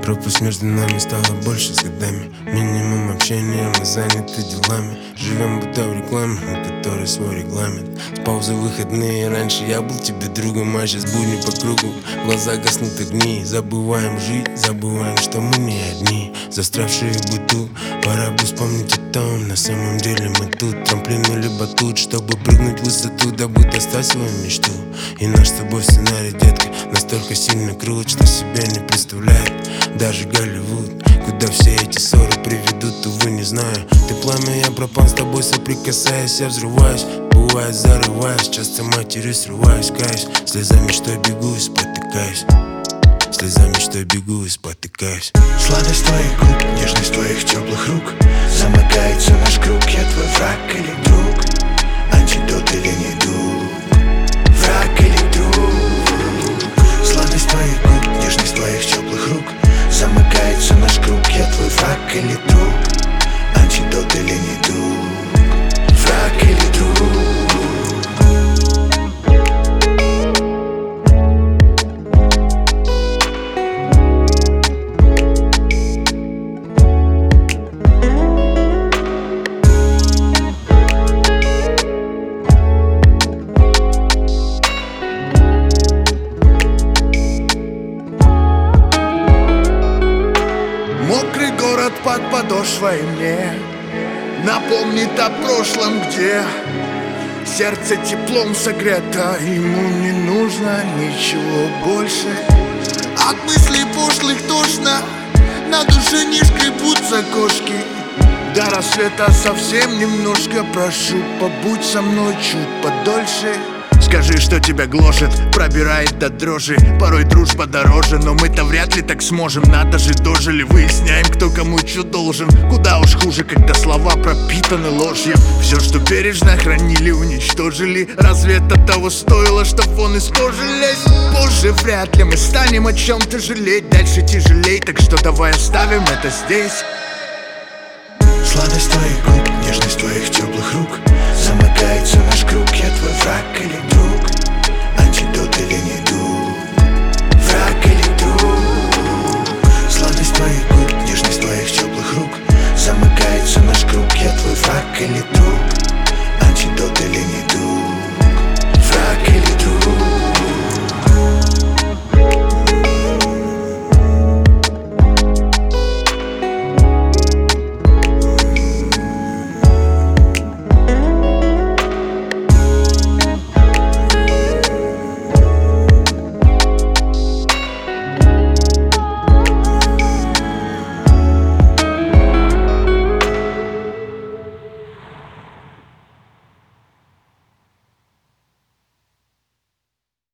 Пропасть между нами стала больше с годами. Минимум общения, мы заняты делами. Живем будто в рекламе, у которой свой регламент. С паузы выходные, раньше я был тебе другом, а сейчас будни по кругу. В глаза гаснут огни, забываем жить, забываем, что мы не одни. Застрявшие в быту, пора бы вспомнить о том. На самом деле мы тут, трамплин или батут, чтобы прыгнуть в высоту, дабы достать свою мечту. И наш с тобой сценарий, детка, настолько сильно крут, что себя не представляет даже Голливуд. Куда все эти ссоры приведут, увы, не знаю. Ты пламя, я пропан, с тобой соприкасаясь, я взрываюсь. Бывает, зарываюсь, часто матерюсь, срываюсь, каюсь. Слезами, что я бегу и спотыкаюсь. Слезами, что я бегу и спотыкаюсь. Сладость твоих губ, нежность твоих теплых рук. Замыкается наш круг, я твой враг или друг? Антидот или недуг? Враг или друг? Сладость твоих губ, нежность твоих теплых рук. Замыкается наш круг, я твой враг или друг? Антидот или недуг? Враг или друг? Мокрый город под подошвой мне напомнит о прошлом, где сердце теплом согрето, ему не нужно ничего больше. От мыслей пошлых тошно, на душе не шкребутся кошки. До рассвета совсем немножко, прошу, побудь со мной чуть подольше. Скажи, что тебя гложет, пробирает до дрожи. Порой дружба дороже, но мы-то вряд ли так сможем. Надо же, дожили, выясняем, кто кому что должен. Куда уж хуже, когда слова пропитаны ложью. Все, что бережно хранили, уничтожили. Разве это того стоило, чтоб вон из кожи лезть? Позже вряд ли мы станем о чем-то жалеть. Дальше тяжелей, так что давай оставим это здесь. Сладость твоих губ, нежность твоих теплых рук. Замыкается наш круг, я твой враг или друг? Антидот или недуг? Враг или друг? Сладость твоих губ, нежность твоих теплых рук. Замыкается наш круг, я твой враг или друг?